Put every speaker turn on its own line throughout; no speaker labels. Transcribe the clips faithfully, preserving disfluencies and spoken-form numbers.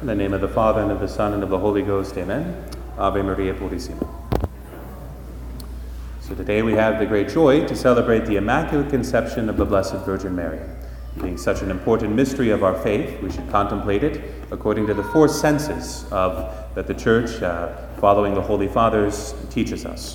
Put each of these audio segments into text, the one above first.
In the name of the Father, and of the Son, and of the Holy Ghost, amen. Ave Maria Purissima. So today we have the great joy to celebrate the Immaculate Conception of the Blessed Virgin Mary. Being such an important mystery of our faith, we should contemplate it according to the four senses of, that the Church, uh, following the Holy Fathers, teaches us.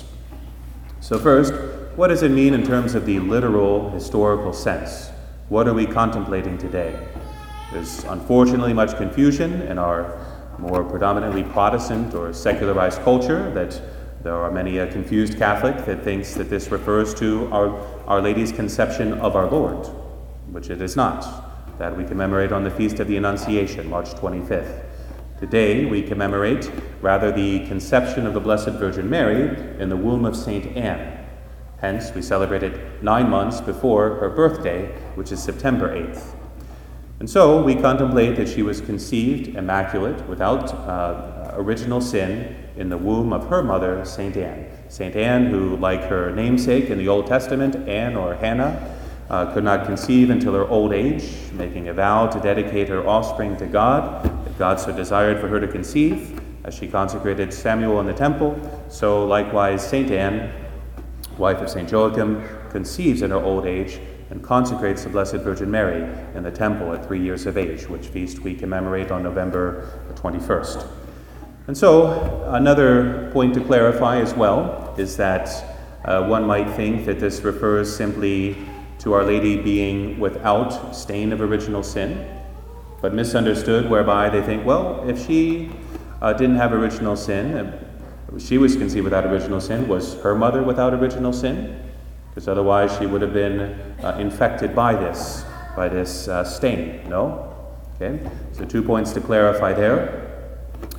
So first, what does it mean in terms of the literal, historical sense? What are we contemplating today? There's unfortunately much confusion in our more predominantly Protestant or secularized culture, that there are many a confused Catholic that thinks that this refers to our, our Lady's conception of our Lord, which it is not. That we commemorate on the Feast of the Annunciation, March twenty-fifth. Today we commemorate rather the conception of the Blessed Virgin Mary in the womb of Saint Anne. Hence we celebrate it nine months before her birthday, which is September eighth. And so we contemplate that she was conceived immaculate, without uh, original sin, in the womb of her mother, Saint Anne. Saint Anne, who, like her namesake in the Old Testament, Anne or Hannah, uh, could not conceive until her old age, making a vow to dedicate her offspring to God, if God so desired for her to conceive. As she consecrated Samuel in the temple, so likewise Saint Anne, wife of Saint Joachim, conceives in her old age and consecrates the Blessed Virgin Mary in the temple at three years of age, which feast we commemorate on November twenty-first. And so, another point to clarify as well is that uh, one might think that this refers simply to Our Lady being without stain of original sin, but misunderstood, whereby they think, well, if she uh, didn't have original sin, uh, she was conceived without original sin, was her mother without original sin? Because otherwise she would have been uh, infected by this, by this uh, stain. No? Okay? So two points to clarify there.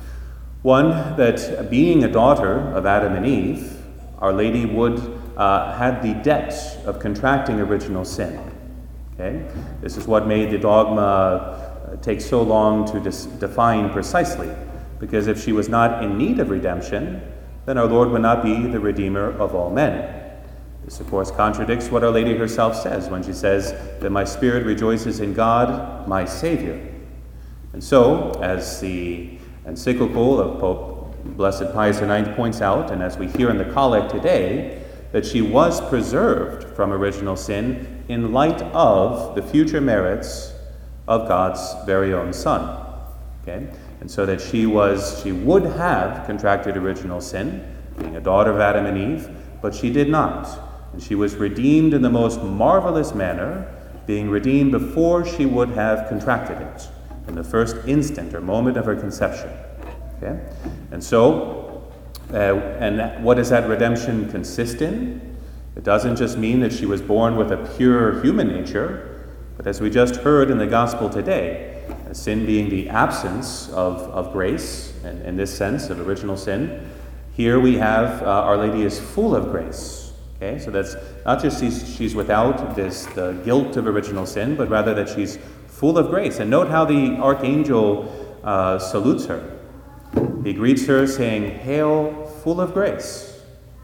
One, that being a daughter of Adam and Eve, Our Lady would uh, had the debt of contracting original sin. Okay? This is what made the dogma uh, take so long to dis- define precisely. Because if she was not in need of redemption, then our Lord would not be the Redeemer of all men. This, of course, contradicts what Our Lady herself says when she says that my spirit rejoices in God, my Savior. And so, as the encyclical of Pope Blessed Pius the ninth points out, and as we hear in the Collect today, that she was preserved from original sin in light of the future merits of God's very own Son. Okay? And so that she was, she would have contracted original sin, being a daughter of Adam and Eve, but she did not. And she was redeemed in the most marvelous manner, being redeemed before she would have contracted it, in the first instant or moment of her conception. Okay? And so, uh, and what does that redemption consist in? It doesn't just mean that she was born with a pure human nature, but as we just heard in the Gospel today, sin being the absence of, of grace, and in this sense of original sin, here we have uh, Our Lady is full of grace. Okay, so that's not just she's, she's without this the guilt of original sin, but rather that she's full of grace. And note how the archangel uh, salutes her. He greets her saying, "Hail, full of grace."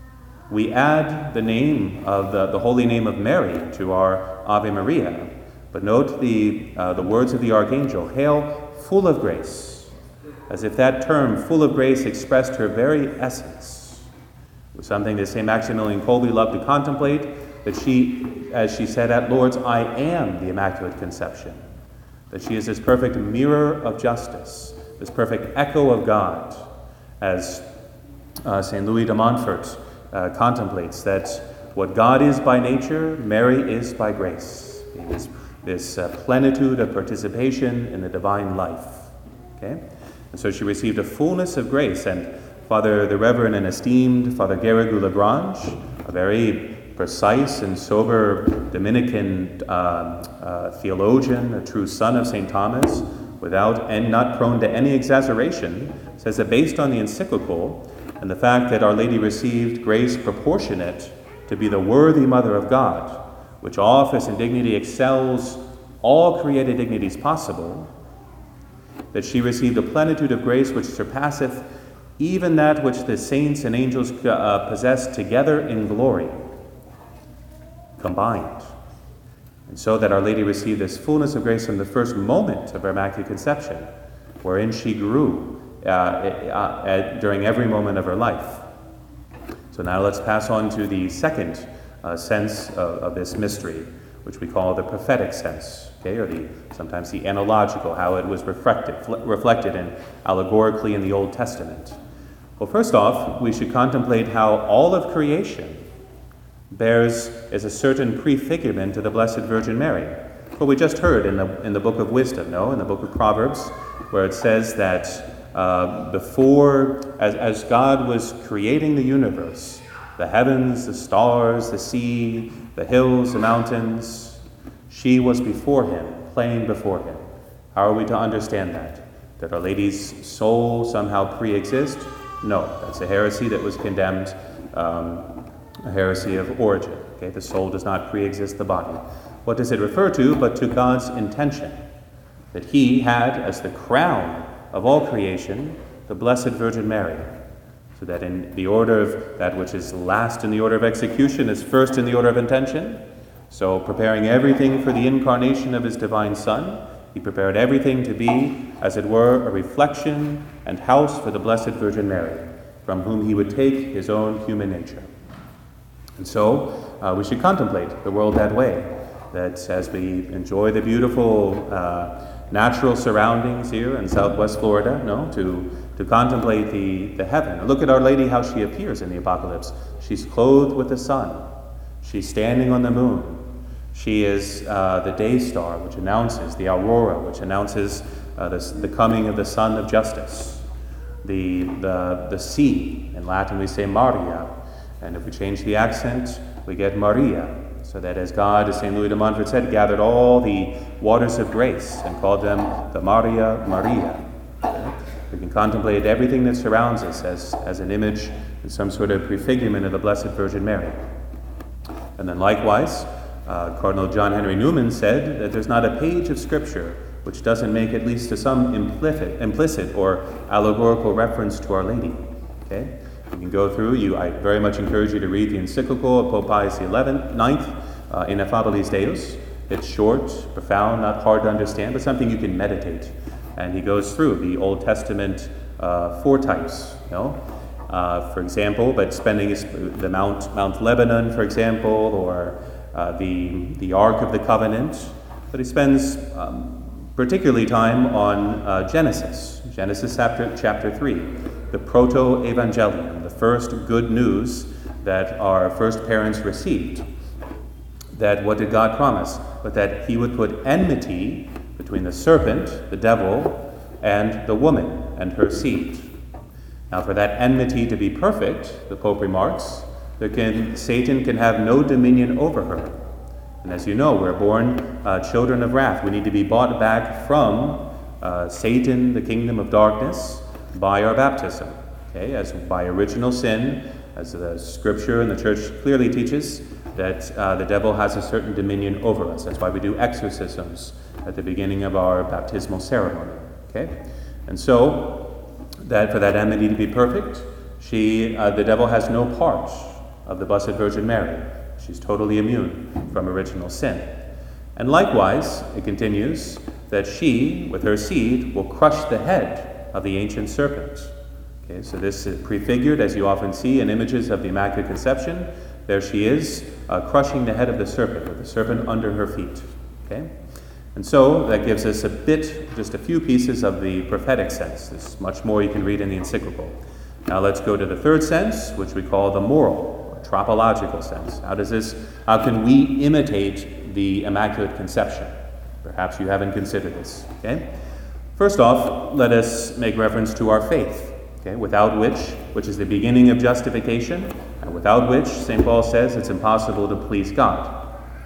We add the name of the, the holy name of Mary to our Ave Maria. But note the, uh, the words of the archangel, "Hail, full of grace," as if that term, full of grace, expressed her very essence. It was something that Saint Maximilian Kolbe loved to contemplate, that she, as she said at Lourdes, "I am the Immaculate Conception," that she is this perfect mirror of justice, this perfect echo of God, as uh, Saint Louis de Montfort uh, contemplates that what God is by nature, Mary is by grace. This, this uh, plenitude of participation in the divine life. Okay? And so she received a fullness of grace, and Father, the Reverend and esteemed Father Garrigou Lagrange, a very precise and sober Dominican uh, uh, theologian, a true son of Saint Thomas, without and not prone to any exaggeration, says that based on the encyclical and the fact that Our Lady received grace proportionate to be the worthy Mother of God, which office and dignity excels all created dignities possible, that she received a plenitude of grace which surpasseth even that which the saints and angels uh, possess together in glory, combined. And so that Our Lady received this fullness of grace from the first moment of her Immaculate Conception, wherein she grew uh, uh, at, during every moment of her life. So now let's pass on to the second uh, sense of, of this mystery, which we call the prophetic sense, okay, or the sometimes the analogical, how it was reflected, reflected in allegorically in the Old Testament. Well, first off, we should contemplate how all of creation bears is a certain prefigurement of the Blessed Virgin Mary. What we just heard in the in the book of Wisdom, no, in the book of Proverbs, where it says that uh, before, as, as God was creating the universe, the heavens, the stars, the sea, the hills, the mountains, she was before him, playing before him. How are we to understand that? That Our Lady's soul somehow pre-exists? No, that's a heresy that was condemned, um, a heresy of Origen. Okay, the soul does not pre-exist the body. What does it refer to but to God's intention? That he had as the crown of all creation the Blessed Virgin Mary, so that in the order of that which is last in the order of execution is first in the order of intention. So preparing everything for the incarnation of his divine Son, he prepared everything to be, as it were, a reflection and house for the Blessed Virgin Mary, from whom he would take his own human nature. And so uh, we should contemplate the world that way, that as we enjoy the beautiful uh, natural surroundings here in southwest Florida, no, to, to contemplate the, the heaven. Look at Our Lady, how she appears in the Apocalypse. She's clothed with the sun. She's standing on the moon. She is uh, the day star, which announces, the aurora, which announces uh, the, the coming of the Sun of Justice. The, the, the sea, in Latin we say Maria, and if we change the accent, we get Maria, so that as God, as Saint Louis de Montfort said, gathered all the waters of grace and called them the Maria Maria. Okay? We can contemplate everything that surrounds us as, as an image and some sort of prefigurement of the Blessed Virgin Mary. And then likewise, uh, Cardinal John Henry Newman said that there's not a page of Scripture which doesn't make at least to some implicit, implicit or allegorical reference to Our Lady. Okay? You can go through, you, I very much encourage you to read the encyclical of Pope Pius the ninth, uh, Ineffabilis Deus. It's short, profound, not hard to understand, but something you can meditate. And he goes through the Old Testament uh, four types, you know? Uh, for example, but spending his, the Mount Mount Lebanon, for example, or uh, the the Ark of the Covenant. But he spends um, particularly time on uh, Genesis, Genesis chapter chapter three, the proto-evangelium, the first good news that our first parents received. That what did God promise? But that he would put enmity between the serpent, the devil, and the woman and her seed. Now, for that enmity to be perfect, the Pope remarks, there can, Satan can have no dominion over her. And as you know, we're born uh, children of wrath. We need to be bought back from uh, Satan, the kingdom of darkness, by our baptism. Okay, as by original sin, as the Scripture and the Church clearly teaches, that uh, the devil has a certain dominion over us. That's why we do exorcisms at the beginning of our baptismal ceremony. Okay, and so that for that enmity to be perfect, she, uh, the devil has no part of the Blessed Virgin Mary. She's totally immune from original sin. And likewise, it continues, that she, with her seed, will crush the head of the ancient serpent. Okay, so this is prefigured, as you often see in images of the Immaculate Conception. There she is, uh, crushing the head of the serpent, with the serpent under her feet. Okay? And so that gives us a bit, just a few pieces of the prophetic sense. There's much more you can read in the encyclical. Now let's go to the third sense, which we call the moral, or tropological sense. How does this, how can we imitate the Immaculate Conception? Perhaps you haven't considered this. Okay? First off, let us make reference to our faith, okay? Without which, which is the beginning of justification, and without which, Saint Paul says, it's impossible to please God.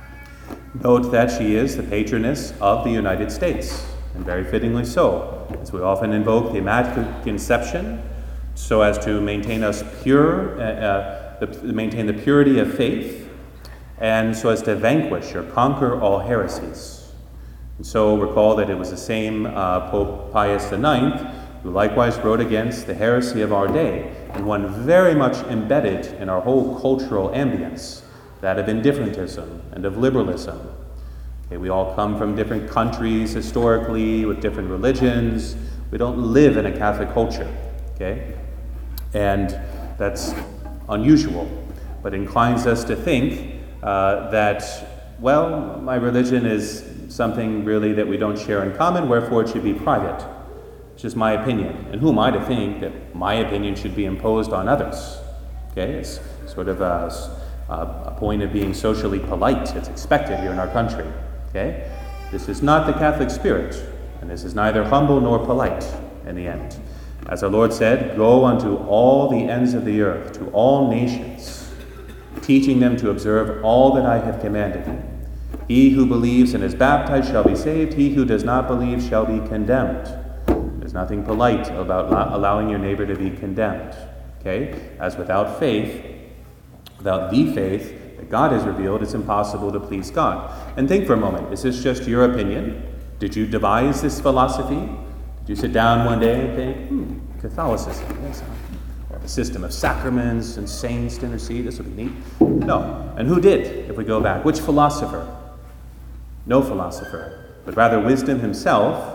Note that she is the patroness of the United States, and very fittingly so, as we often invoke the Immaculate Conception, so as to maintain us pure, uh, uh, the, maintain the purity of faith, and so as to vanquish or conquer all heresies. And so recall that it was the same uh, Pope Pius the ninth who likewise wrote against the heresy of our day, and one very much embedded in our whole cultural ambience, that of indifferentism and of liberalism. Okay, we all come from different countries historically, with different religions, We don't live in a Catholic culture, okay? And that's unusual, but inclines us to think uh, that, well, my religion is something really that we don't share in common, wherefore it should be private. It's just my opinion. And who am I to think that my opinion should be imposed on others? Okay, it's sort of a, a point of being socially polite. It's expected here in our country. Okay, this is not the Catholic spirit, and this is neither humble nor polite in the end. As our Lord said, go unto all the ends of the earth, to all nations, teaching them to observe all that I have commanded you. He who believes and is baptized shall be saved. He who does not believe shall be condemned. There's nothing polite about allowing your neighbor to be condemned. Okay? As without faith, without the faith that God has revealed, it's impossible to please God. And think for a moment, is this just your opinion? Did you devise this philosophy? Did you sit down one day and think, hmm, Catholicism, yes, or the system of sacraments and saints to intercede, this would be neat? No. And who did, if we go back? Which philosopher? No philosopher, but rather wisdom himself,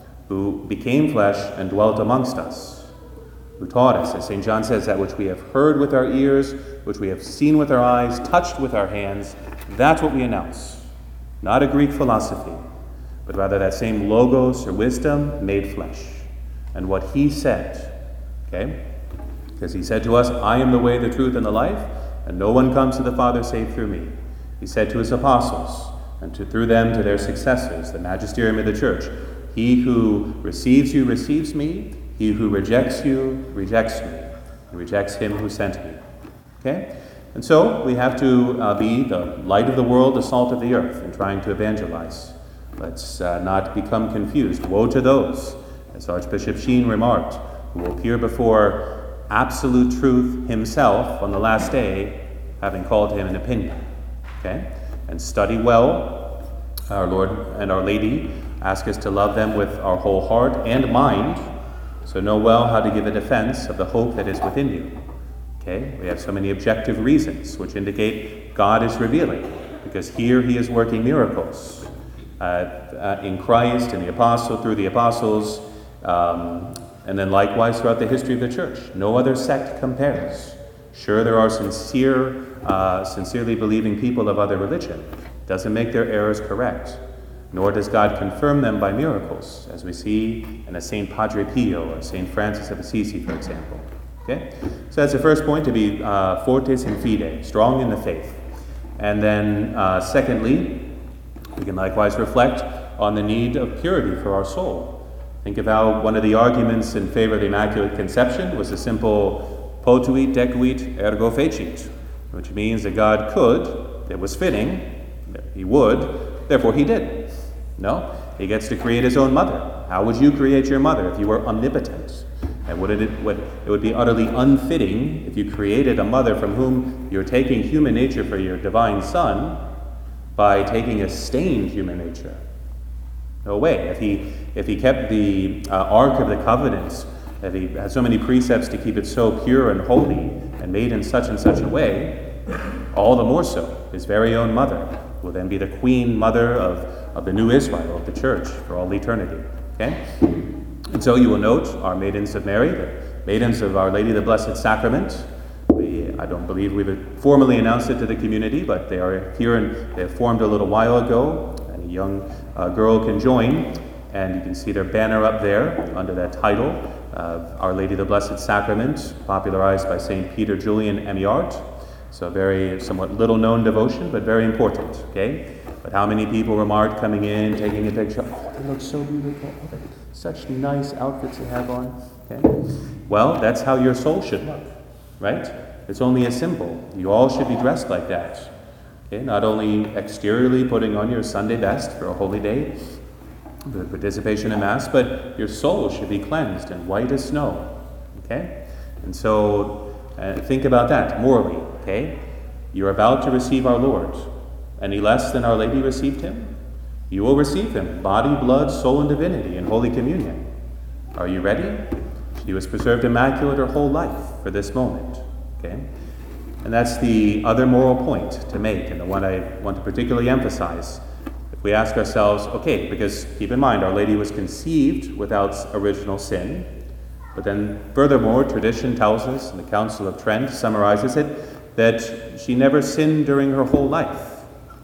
who became flesh and dwelt amongst us, who taught us, as Saint John says, that which we have heard with our ears, which we have seen with our eyes, touched with our hands, that's what we announce. Not a Greek philosophy, but rather that same logos or wisdom made flesh. And what he said, okay? Because he said to us, I am the way, the truth, and the life, and no one comes to the Father save through me. He said to his apostles, and to, through them to their successors, the magisterium of the church, he who receives you receives me, he who rejects you rejects me, he rejects him who sent me. Okay? And so we have to uh, be the light of the world, the salt of the earth, in trying to evangelize. Let's uh, not become confused. Woe to those, as Archbishop Sheen remarked, who will appear before absolute truth himself on the last day, having called him an opinion. Okay? And study well. Our Lord and Our Lady ask us to love them with our whole heart and mind, so know well how to give a defense of the hope that is within you. Okay? We have so many objective reasons which indicate God is revealing, because here he is working miracles uh, uh, in Christ, in the apostle, through the apostles, um, and then likewise throughout the history of the church. No other sect compares. Sure, there are sincere, uh, sincerely believing people of other religion. Doesn't make their errors correct. Nor does God confirm them by miracles, as we see in a Saint Padre Pio or Saint Francis of Assisi, for example. Okay? So that's the first point, to be uh, fortes in fide, strong in the faith. And then uh, secondly, we can likewise reflect on the need of purity for our soul. Think of how one of the arguments in favor of the Immaculate Conception was a simple potuit, decuit, ergo fecit, which means that God could, it was fitting, he would, therefore he did. No, he gets to create his own mother. How would you create your mother if you were omnipotent? And would it, would, it would be utterly unfitting if you created a mother from whom you're taking human nature for your divine son by taking a stained human nature. No way. If he, if he kept the uh, Ark of the Covenant, if he had so many precepts to keep it so pure and holy and made in such and such a way, all the more so, his very own mother will then be the queen mother of, of the new Israel, of the church, for all eternity. Okay? And so you will note our Maidens of Mary, the Maidens of Our Lady of the Blessed Sacrament. We, I don't believe we've formally announced it to the community, but they are here and they have formed a little while ago, and a young uh, girl can join. And you can see their banner up there under that title of Our Lady of the Blessed Sacrament, popularized by Saint Peter Julian Amiart. So very somewhat little known devotion, but very important, okay? But how many people remarked coming in, taking a picture, oh, they look so beautiful, oh, they, such nice outfits they have on, okay? Well, that's how your soul should look, right? It's only a symbol. You all should be dressed like that, okay? Not only exteriorly putting on your Sunday best for a holy day, the participation in Mass, but your soul should be cleansed and white as snow, okay? And so uh, think about that morally. Okay? You're about to receive our Lord. Any less than Our Lady received him? You will receive him, body, blood, soul, and divinity in Holy Communion. Are you ready? She was preserved immaculate her whole life for this moment. Okay? And that's the other moral point to make, and the one I want to particularly emphasize. If we ask ourselves, okay, because keep in mind, Our Lady was conceived without original sin, but then furthermore, tradition tells us, and the Council of Trent summarizes it, that she never sinned during her whole life,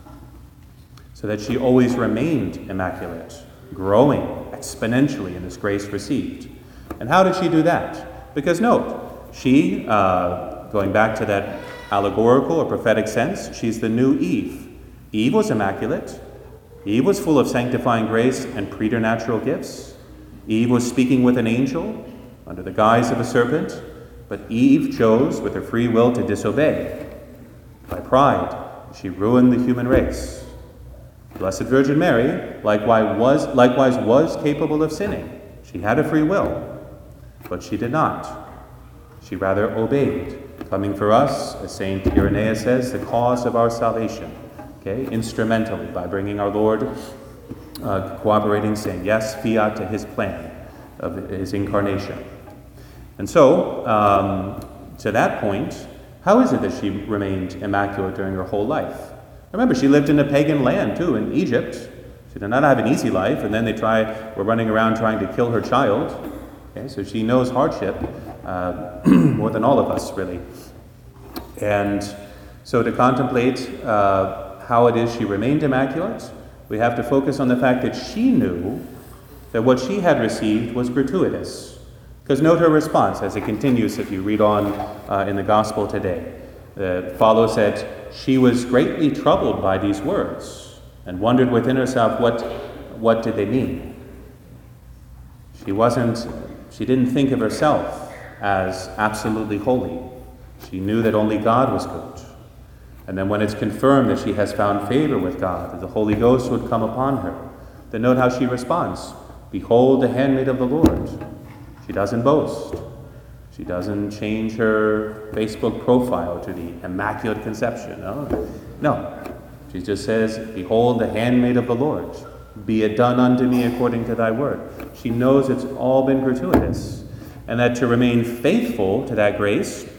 so that she always remained immaculate, growing exponentially in this grace received. And how did she do that? Because note, she, uh, going back to that allegorical or prophetic sense, she's the new Eve. Eve was immaculate. Eve was full of sanctifying grace and preternatural gifts. Eve was speaking with an angel under the guise of a serpent, but Eve chose with her free will to disobey. By pride, she ruined the human race. Blessed Virgin Mary likewise was, likewise was capable of sinning. She had a free will, but she did not. She rather obeyed, coming for us, as Saint Irenaeus says, the cause of our salvation, okay, instrumentally, by bringing our Lord, uh, cooperating, saying yes, fiat to his plan of his incarnation. And so, um, to that point, how is it that she remained immaculate during her whole life? Remember, she lived in a pagan land, too, in Egypt. She did not have an easy life, and then they try, were running around trying to kill her child. Okay, so she knows hardship uh, more than all of us, really. And so to contemplate uh, how it is she remained immaculate, we have to focus on the fact that she knew that what she had received was gratuitous. Because note her response as it continues if you read on uh, in the Gospel today. It follows that she was greatly troubled by these words and wondered within herself what, what did they mean. She wasn't, she didn't think of herself as absolutely holy. She knew that only God was good. And then when it's confirmed that she has found favor with God, that the Holy Ghost would come upon her, then note how she responds. Behold the handmaid of the Lord. She doesn't boast. She doesn't change her Facebook profile to the Immaculate Conception. No, no. She just says, behold the handmaid of the Lord. Be it done unto me according to thy word. She knows it's all been gratuitous. And that to remain faithful to that grace,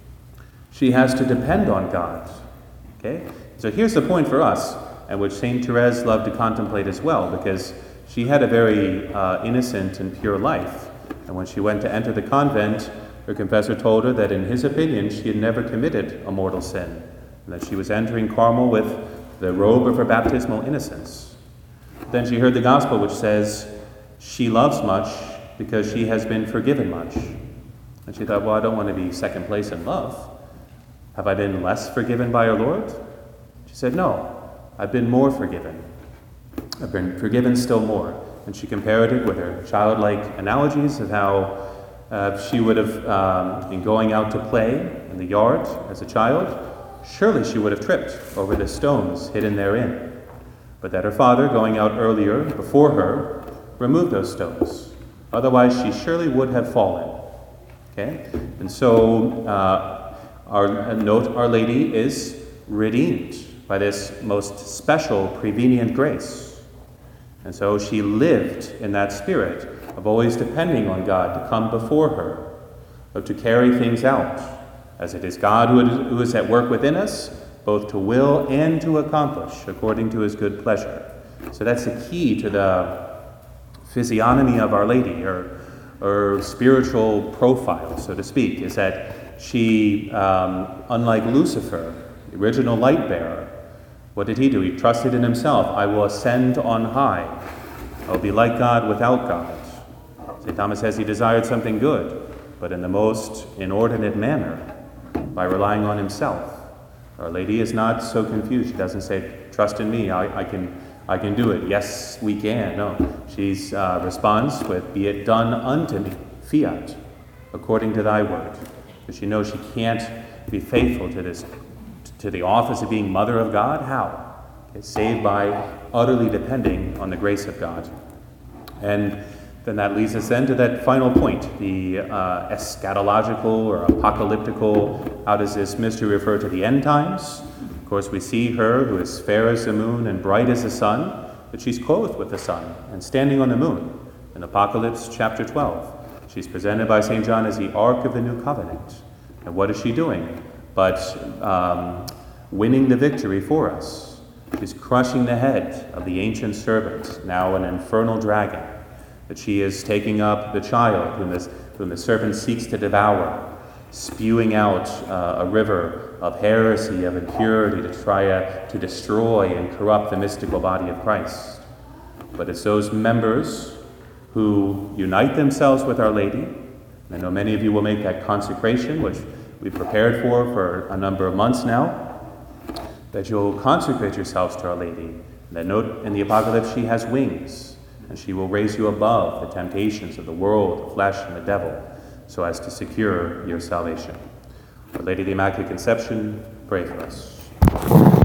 she has to depend on God. Okay? So here's the point for us, and which Saint Therese loved to contemplate as well, because she had a very uh, innocent and pure life. And when she went to enter the convent, her confessor told her that in his opinion she had never committed a mortal sin, and that she was entering Carmel with the robe of her baptismal innocence. Then she heard the gospel which says, she loves much because she has been forgiven much. And she thought, well, I don't want to be second place in love. Have I been less forgiven by our Lord? She said, no, I've been more forgiven. I've been forgiven still more. And she compared it with her childlike analogies of how uh, she would have um, been going out to play in the yard as a child. Surely she would have tripped over the stones hidden therein. But that her father, going out earlier before her, removed those stones. Otherwise, she surely would have fallen. Okay? And so, uh, our note, Our Lady is redeemed by this most special prevenient grace. And so she lived in that spirit of always depending on God to come before her, of to carry things out, as it is God who is at work within us, both to will and to accomplish according to his good pleasure. So that's the key to the physiognomy of Our Lady, her, her spiritual profile, so to speak, is that she, um, unlike Lucifer, the original light bearer, what did he do? He trusted in himself. I will ascend on high. I will be like God without God. Saint Thomas says he desired something good, but in the most inordinate manner, by relying on himself. Our Lady is not so confused. She doesn't say, trust in me, I, I can I can do it. Yes, we can. No. She uh, responds with, be it done unto me, fiat, according to thy word. Because she knows she can't be faithful to this, to the office of being Mother of God. How? Okay, saved by utterly depending on the grace of God. And then that leads us then to that final point, the uh, eschatological or apocalyptical. How does this mystery refer to the end times? Of course, we see her who is fair as the moon and bright as the sun, but she's clothed with the sun and standing on the moon. In Apocalypse chapter twelve, she's presented by Saint John as the Ark of the New Covenant. And what is she doing? But um, winning the victory for us. is crushing the head of the ancient serpent, now an infernal dragon, that she is taking up the child whom, this, whom the serpent seeks to devour, spewing out uh, a river of heresy, of impurity, to try uh, to destroy and corrupt the mystical body of Christ. But it's those members who unite themselves with Our Lady. I know many of you will make that consecration, which we've prepared for for a number of months now, that you'll consecrate yourselves to Our Lady. That note in the Apocalypse, she has wings, and she will raise you above the temptations of the world, the flesh, and the devil, so as to secure your salvation. Our Lady of the Immaculate Conception, pray for us.